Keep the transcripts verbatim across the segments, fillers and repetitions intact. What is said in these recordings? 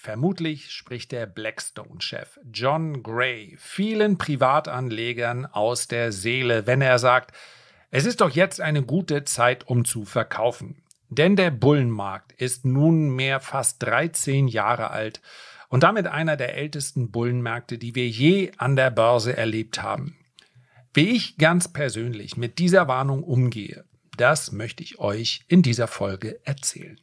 Vermutlich spricht der Blackstone-Chef Jon Gray vielen Privatanlegern aus der Seele, wenn er sagt, es ist doch jetzt eine gute Zeit, um zu verkaufen. Denn der Bullenmarkt ist nunmehr fast dreizehn Jahre alt und damit einer der ältesten Bullenmärkte, die wir je an der Börse erlebt haben. Wie ich ganz persönlich mit dieser Warnung umgehe, das möchte ich euch in dieser Folge erzählen.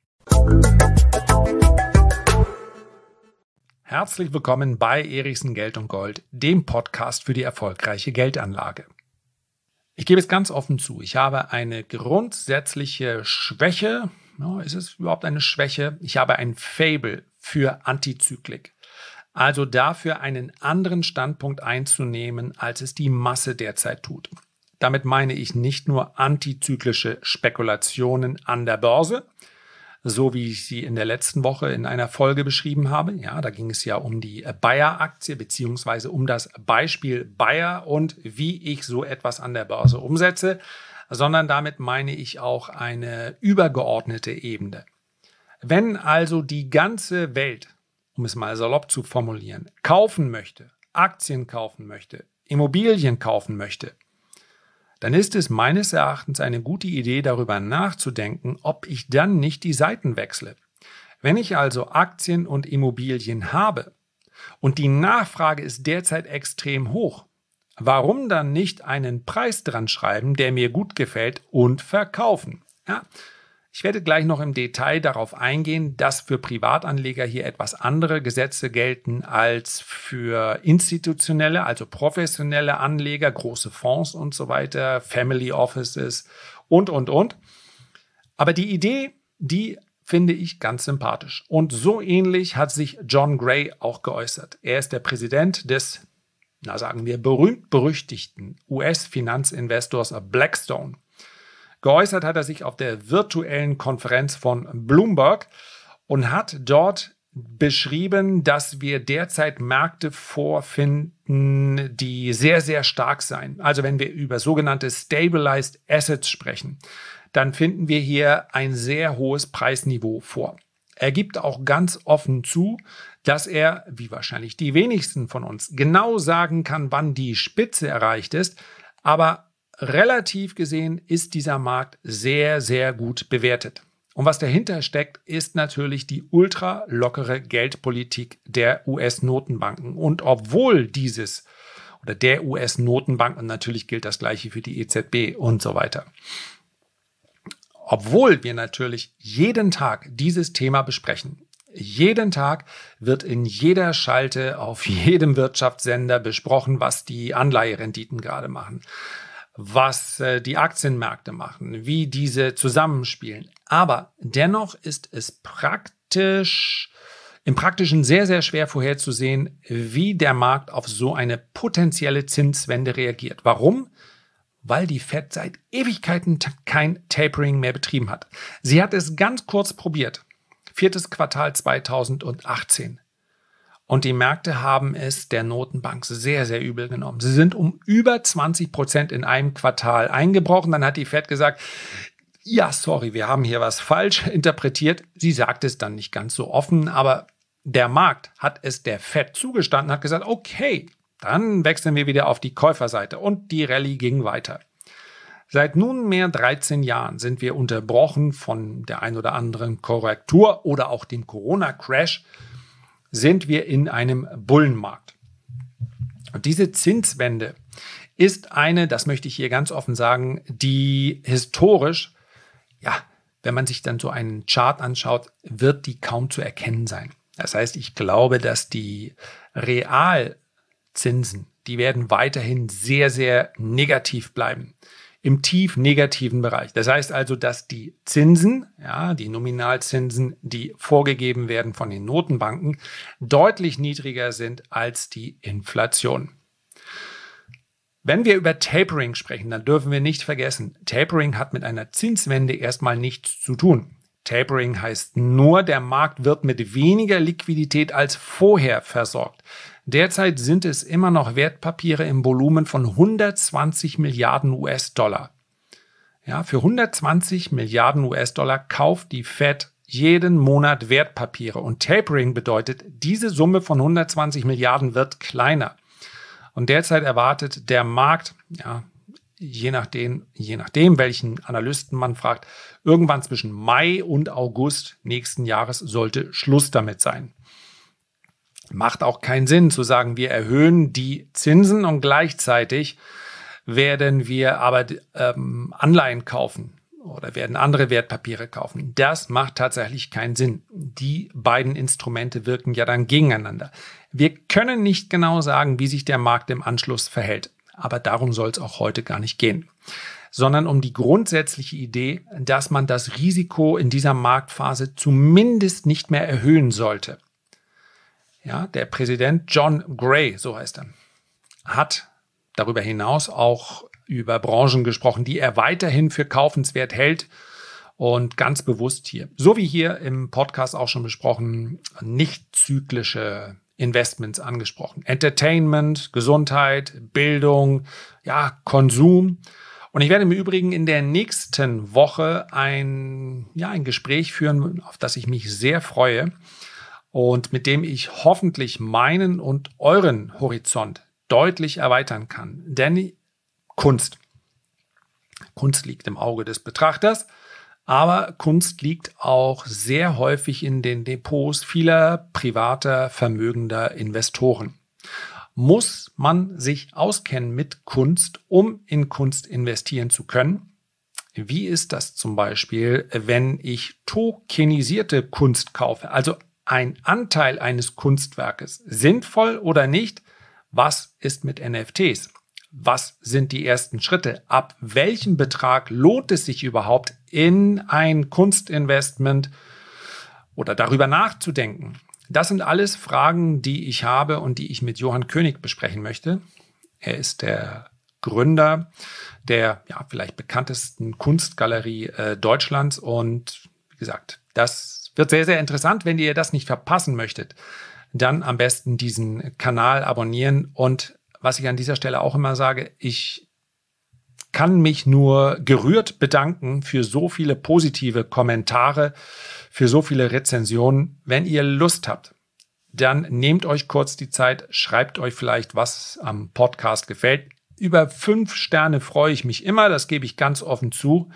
Herzlich willkommen bei Erichsen Geld und Gold, dem Podcast für die erfolgreiche Geldanlage. Ich gebe es ganz offen zu, ich habe eine grundsätzliche Schwäche, ja, ist es überhaupt eine Schwäche? Ich habe ein Faible für Antizyklik, also dafür einen anderen Standpunkt einzunehmen, als es die Masse derzeit tut. Damit meine ich nicht nur antizyklische Spekulationen an der Börse, so wie ich sie in der letzten Woche in einer Folge beschrieben habe. Ja, da ging es ja um die Bayer-Aktie beziehungsweise um das Beispiel Bayer und wie ich so etwas an der Börse umsetze, sondern damit meine ich auch eine übergeordnete Ebene. Wenn also die ganze Welt, um es mal salopp zu formulieren, kaufen möchte, Aktien kaufen möchte, Immobilien kaufen möchte, dann ist es meines Erachtens eine gute Idee, darüber nachzudenken, ob ich dann nicht die Seiten wechsle. Wenn ich also Aktien und Immobilien habe und die Nachfrage ist derzeit extrem hoch, warum dann nicht einen Preis dran schreiben, der mir gut gefällt und verkaufen? Ja, ich werde gleich noch im Detail darauf eingehen, dass für Privatanleger hier etwas andere Gesetze gelten als für institutionelle, also professionelle Anleger, große Fonds und so weiter, Family Offices und, und, und. Aber die Idee, die finde ich ganz sympathisch. Und so ähnlich hat sich Jon Gray auch geäußert. Er ist der Präsident des, na sagen wir, berühmt-berüchtigten U S-Finanzinvestors Blackstone. Geäußert hat er sich auf der virtuellen Konferenz von Bloomberg und hat dort beschrieben, dass wir derzeit Märkte vorfinden, die sehr, sehr stark seien. Also wenn wir über sogenannte Stabilized Assets sprechen, dann finden wir hier ein sehr hohes Preisniveau vor. Er gibt auch ganz offen zu, dass er, wie wahrscheinlich die wenigsten von uns, genau sagen kann, wann die Spitze erreicht ist, aber relativ gesehen ist dieser Markt sehr, sehr gut bewertet. Und was dahinter steckt, ist natürlich die ultra lockere Geldpolitik der U S-Notenbanken. Und obwohl dieses oder der U S-Notenbank, und natürlich gilt das Gleiche für die E Z B und so weiter, obwohl wir natürlich jeden Tag dieses Thema besprechen, jeden Tag wird in jeder Schalte auf jedem Wirtschaftssender besprochen, was die Anleiherenditen gerade machen, was äh, die Aktienmärkte machen, wie diese zusammenspielen. Aber dennoch ist es praktisch, im Praktischen sehr, sehr schwer vorherzusehen, wie der Markt auf so eine potenzielle Zinswende reagiert. Warum? Weil die Fed seit Ewigkeiten kein Tapering mehr betrieben hat. Sie hat es ganz kurz probiert. Viertes Quartal zweitausendachtzehn. Und die Märkte haben es der Notenbank sehr, sehr übel genommen. Sie sind um über zwanzig Prozent in einem Quartal eingebrochen. Dann hat die Fed gesagt, ja, sorry, wir haben hier was falsch interpretiert. Sie sagt es dann nicht ganz so offen, aber der Markt hat es der Fed zugestanden, hat gesagt, okay, dann wechseln wir wieder auf die Käuferseite. Und die Rallye ging weiter. Seit nunmehr dreizehn Jahren sind wir unterbrochen von der ein oder anderen Korrektur oder auch dem Corona-Crash, sind wir in einem Bullenmarkt. Und diese Zinswende ist eine, das möchte ich hier ganz offen sagen, die historisch, ja, wenn man sich dann so einen Chart anschaut, wird die kaum zu erkennen sein. Das heißt, ich glaube, dass die Realzinsen, die werden weiterhin sehr, sehr negativ bleiben. Im tief negativen Bereich. Das heißt also, dass die Zinsen, ja, die Nominalzinsen, die vorgegeben werden von den Notenbanken, deutlich niedriger sind als die Inflation. Wenn wir über Tapering sprechen, dann dürfen wir nicht vergessen, Tapering hat mit einer Zinswende erstmal nichts zu tun. Tapering heißt nur, der Markt wird mit weniger Liquidität als vorher versorgt. Derzeit sind es immer noch Wertpapiere im Volumen von hundertzwanzig Milliarden US-Dollar. Ja, für hundertzwanzig Milliarden US-Dollar kauft die Fed jeden Monat Wertpapiere. Und Tapering bedeutet, diese Summe von hundertzwanzig Milliarden wird kleiner. Und derzeit erwartet der Markt, ja, je nachdem, je nachdem, welchen Analysten man fragt, irgendwann zwischen Mai und August nächsten Jahres sollte Schluss damit sein. Macht auch keinen Sinn zu sagen, wir erhöhen die Zinsen und gleichzeitig werden wir aber ähm, Anleihen kaufen oder werden andere Wertpapiere kaufen. Das macht tatsächlich keinen Sinn. Die beiden Instrumente wirken ja dann gegeneinander. Wir können nicht genau sagen, wie sich der Markt im Anschluss verhält. Aber darum soll es auch heute gar nicht gehen. Sondern um die grundsätzliche Idee, dass man das Risiko in dieser Marktphase zumindest nicht mehr erhöhen sollte. Ja, der Präsident John Gray, so heißt er, hat darüber hinaus auch über Branchen gesprochen, die er weiterhin für kaufenswert hält und ganz bewusst hier, so wie hier im Podcast auch schon besprochen, nicht zyklische Investments angesprochen. Entertainment, Gesundheit, Bildung, ja, Konsum. Und ich werde im Übrigen in der nächsten Woche ein, ja, ein Gespräch führen, auf das ich mich sehr freue und mit dem ich hoffentlich meinen und euren Horizont deutlich erweitern kann. Denn Kunst. Kunst liegt im Auge des Betrachters, aber Kunst liegt auch sehr häufig in den Depots vieler privater, vermögender Investoren. Muss man sich auskennen mit Kunst, um in Kunst investieren zu können? Wie ist das zum Beispiel, wenn ich tokenisierte Kunst kaufe, also ein Anteil eines Kunstwerkes, sinnvoll oder nicht? Was ist mit N F Ts? Was sind die ersten Schritte? Ab welchem Betrag lohnt es sich überhaupt, in ein Kunstinvestment oder darüber nachzudenken? Das sind alles Fragen, die ich habe und die ich mit Johann König besprechen möchte. Er ist der Gründer der ja, vielleicht bekanntesten Kunstgalerie äh, Deutschlands. Und wie gesagt, das wird sehr, sehr interessant. Wenn ihr das nicht verpassen möchtet, dann am besten diesen Kanal abonnieren. Und was ich an dieser Stelle auch immer sage, ich kann mich nur gerührt bedanken für so viele positive Kommentare, für so viele Rezensionen. Wenn ihr Lust habt, dann nehmt euch kurz die Zeit, schreibt euch vielleicht, was am Podcast gefällt. Über fünf Sterne freue ich mich immer, das gebe ich ganz offen zu.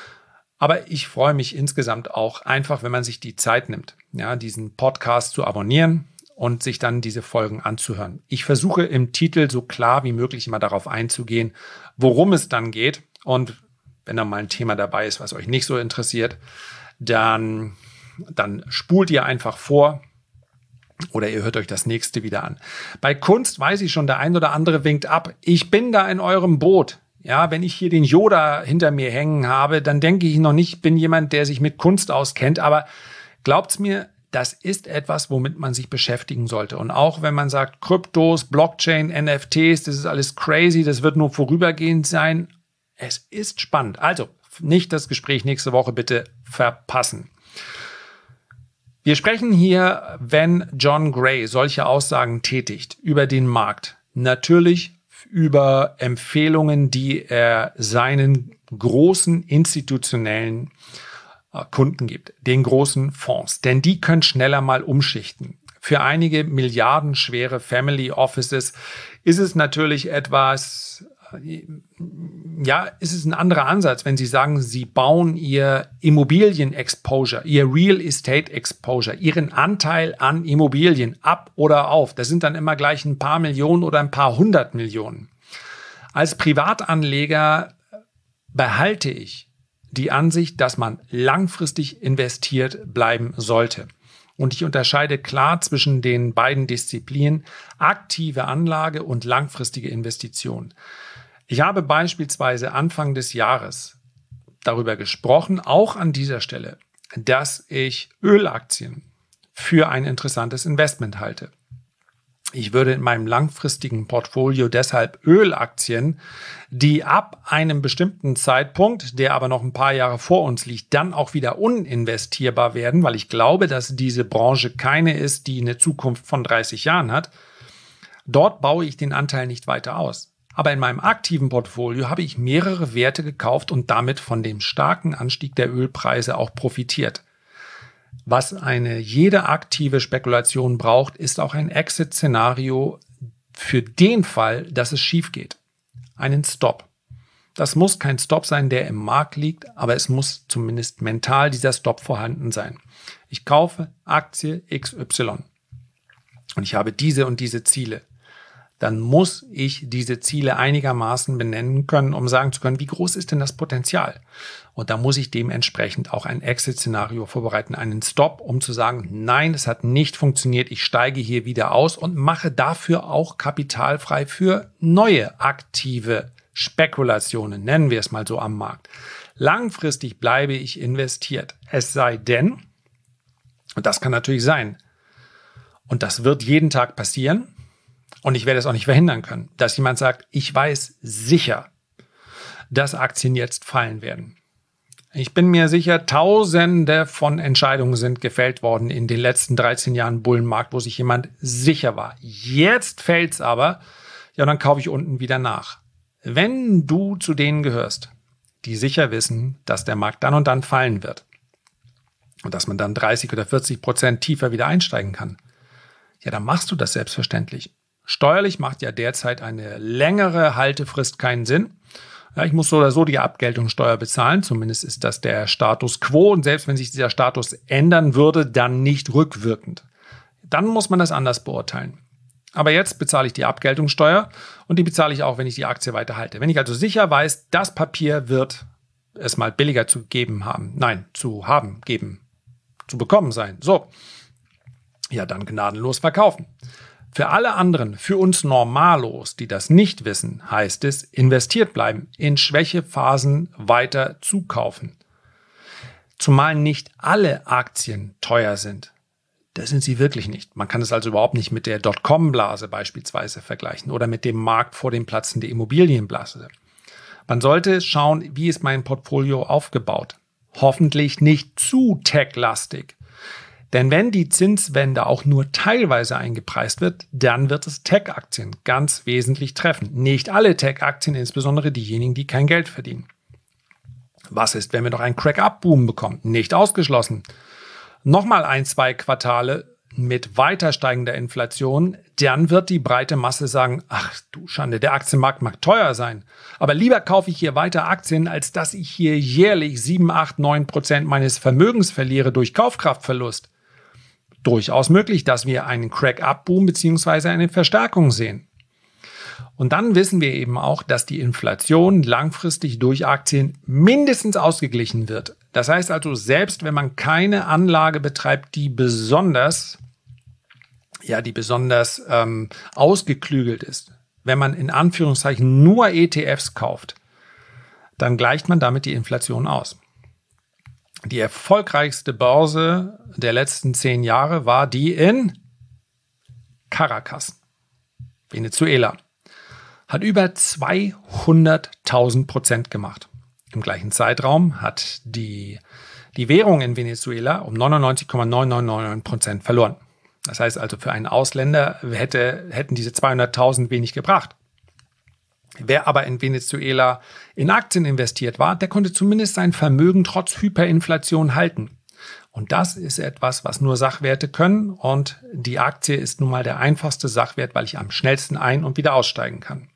Aber ich freue mich insgesamt auch einfach, wenn man sich die Zeit nimmt, ja, diesen Podcast zu abonnieren und sich dann diese Folgen anzuhören. Ich versuche im Titel so klar wie möglich immer darauf einzugehen, worum es dann geht. Und wenn da mal ein Thema dabei ist, was euch nicht so interessiert, dann, dann spult ihr einfach vor oder ihr hört euch das nächste wieder an. Bei Kunst weiß ich schon, der ein oder andere winkt ab. Ich bin da in eurem Boot. Ja, wenn ich hier den Yoda hinter mir hängen habe, dann denke ich noch nicht, ich bin jemand, der sich mit Kunst auskennt. Aber glaubt's mir, das ist etwas, womit man sich beschäftigen sollte. Und auch wenn man sagt, Kryptos, Blockchain, N F Ts, das ist alles crazy, das wird nur vorübergehend sein. Es ist spannend. Also nicht das Gespräch nächste Woche bitte verpassen. Wir sprechen hier, wenn John Gray solche Aussagen tätigt über den Markt, natürlich über Empfehlungen, die er seinen großen institutionellen Kunden gibt, den großen Fonds. Denn die können schneller mal umschichten. Für einige milliardenschwere Family Offices ist es natürlich etwas, ja, ist es ein anderer Ansatz, wenn Sie sagen, Sie bauen Ihr Immobilien-Exposure, Ihr Real Estate-Exposure, Ihren Anteil an Immobilien ab oder auf. Das sind dann immer gleich ein paar Millionen oder ein paar hundert Millionen. Als Privatanleger behalte ich die Ansicht, dass man langfristig investiert bleiben sollte. Und ich unterscheide klar zwischen den beiden Disziplinen aktive Anlage und langfristige Investition. Ich habe beispielsweise Anfang des Jahres darüber gesprochen, auch an dieser Stelle, dass ich Ölaktien für ein interessantes Investment halte. Ich würde in meinem langfristigen Portfolio deshalb Ölaktien, die ab einem bestimmten Zeitpunkt, der aber noch ein paar Jahre vor uns liegt, dann auch wieder uninvestierbar werden, weil ich glaube, dass diese Branche keine ist, die eine Zukunft von dreißig Jahren hat. Dort baue ich den Anteil nicht weiter aus. Aber in meinem aktiven Portfolio habe ich mehrere Werte gekauft und damit von dem starken Anstieg der Ölpreise auch profitiert. Was eine jede aktive Spekulation braucht, ist auch ein Exit-Szenario für den Fall, dass es schief geht. Einen Stop. Das muss kein Stop sein, der im Markt liegt, aber es muss zumindest mental dieser Stop vorhanden sein. Ich kaufe Aktie X Y und ich habe diese und diese Ziele. Dann muss ich diese Ziele einigermaßen benennen können, um sagen zu können, wie groß ist denn das Potenzial? Und da muss ich dementsprechend auch ein Exit-Szenario vorbereiten, einen Stop, um zu sagen, nein, es hat nicht funktioniert, ich steige hier wieder aus und mache dafür auch kapitalfrei für neue aktive Spekulationen, nennen wir es mal so am Markt. Langfristig bleibe ich investiert, es sei denn, und das kann natürlich sein, und das wird jeden Tag passieren, und ich werde es auch nicht verhindern können, dass jemand sagt, ich weiß sicher, dass Aktien jetzt fallen werden. Ich bin mir sicher, Tausende von Entscheidungen sind gefällt worden in den letzten dreizehn Jahren Bullenmarkt, wo sich jemand sicher war. Jetzt fällt's aber, ja, dann kaufe ich unten wieder nach. Wenn du zu denen gehörst, die sicher wissen, dass der Markt dann und dann fallen wird und dass man dann dreißig oder vierzig Prozent tiefer wieder einsteigen kann, ja, dann machst du das selbstverständlich. Steuerlich macht ja derzeit eine längere Haltefrist keinen Sinn. Ja, ich muss so oder so die Abgeltungssteuer bezahlen, zumindest ist das der Status quo und selbst wenn sich dieser Status ändern würde, dann nicht rückwirkend. Dann muss man das anders beurteilen. Aber jetzt bezahle ich die Abgeltungssteuer und die bezahle ich auch, wenn ich die Aktie weiter halte. Wenn ich also sicher weiß, das Papier wird es mal billiger zu geben haben, nein, zu haben, geben, zu bekommen sein, so, ja, dann gnadenlos verkaufen. Für alle anderen, für uns Normalos, die das nicht wissen, heißt es, investiert bleiben, in Schwächephasen weiter zukaufen. Zumal nicht alle Aktien teuer sind. Das sind sie wirklich nicht. Man kann es also überhaupt nicht mit der Dotcom-Blase beispielsweise vergleichen oder mit dem Markt vor dem Platzen der Immobilienblase. Man sollte schauen, wie ist mein Portfolio aufgebaut. Hoffentlich nicht zu tech-lastig. Denn wenn die Zinswende auch nur teilweise eingepreist wird, dann wird es Tech-Aktien ganz wesentlich treffen. Nicht alle Tech-Aktien, insbesondere diejenigen, die kein Geld verdienen. Was ist, wenn wir noch einen Crack-Up-Boom bekommen? Nicht ausgeschlossen. Nochmal ein, zwei Quartale mit weiter steigender Inflation, dann wird die breite Masse sagen, ach du Schande, der Aktienmarkt mag teuer sein. Aber lieber kaufe ich hier weiter Aktien, als dass ich hier jährlich sieben, acht, neun Prozent meines Vermögens verliere durch Kaufkraftverlust. Durchaus möglich, dass wir einen Crack-Up-Boom bzw. eine Verstärkung sehen. Und dann wissen wir eben auch, dass die Inflation langfristig durch Aktien mindestens ausgeglichen wird. Das heißt also, selbst wenn man keine Anlage betreibt, die besonders, ja, die besonders ähm, ausgeklügelt ist, wenn man in Anführungszeichen nur E T Fs kauft, dann gleicht man damit die Inflation aus. Die erfolgreichste Börse der letzten zehn Jahre war die in Caracas, Venezuela. Hat über zweihunderttausend Prozent gemacht. Im gleichen Zeitraum hat die, die Währung in Venezuela um neunundneunzig Komma neun neun neun Prozent verloren. Das heißt also, für einen Ausländer hätte, hätten diese zweihunderttausend wenig gebracht. Wer aber in Venezuela in Aktien investiert war, der konnte zumindest sein Vermögen trotz Hyperinflation halten. Und das ist etwas, was nur Sachwerte können. Und die Aktie ist nun mal der einfachste Sachwert, weil ich am schnellsten ein- und wieder aussteigen kann.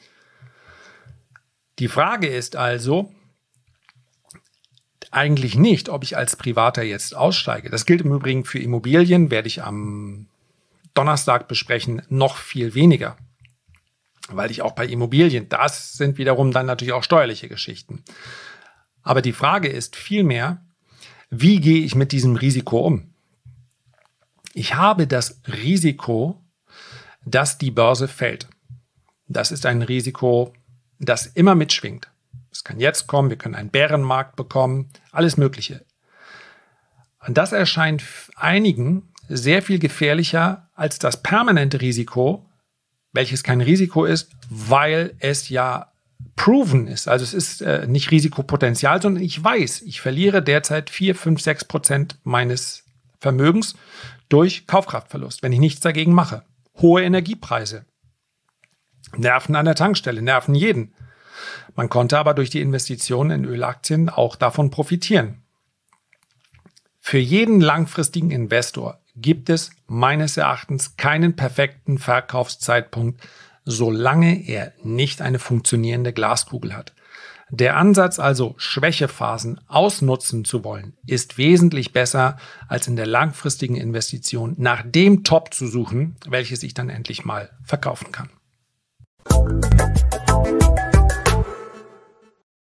Die Frage ist also eigentlich nicht, ob ich als Privater jetzt aussteige. Das gilt im Übrigen für Immobilien, werde ich am Donnerstag besprechen, noch viel weniger. Weil ich auch bei Immobilien, das sind wiederum dann natürlich auch steuerliche Geschichten. Aber die Frage ist vielmehr, wie gehe ich mit diesem Risiko um? Ich habe das Risiko, dass die Börse fällt. Das ist ein Risiko, das immer mitschwingt. Es kann jetzt kommen, wir können einen Bärenmarkt bekommen, alles Mögliche. Und das erscheint einigen sehr viel gefährlicher als das permanente Risiko, welches kein Risiko ist, weil es ja proven ist. Also es ist äh, nicht Risikopotenzial, sondern ich weiß, ich verliere derzeit vier, fünf, sechs Prozent meines Vermögens durch Kaufkraftverlust, wenn ich nichts dagegen mache. Hohe Energiepreise nerven an der Tankstelle, nerven jeden. Man konnte aber durch die Investitionen in Ölaktien auch davon profitieren. Für jeden langfristigen Investor gibt es meines Erachtens keinen perfekten Verkaufszeitpunkt, solange er nicht eine funktionierende Glaskugel hat. Der Ansatz also, Schwächephasen ausnutzen zu wollen, ist wesentlich besser, als in der langfristigen Investition nach dem Top zu suchen, welches ich dann endlich mal verkaufen kann.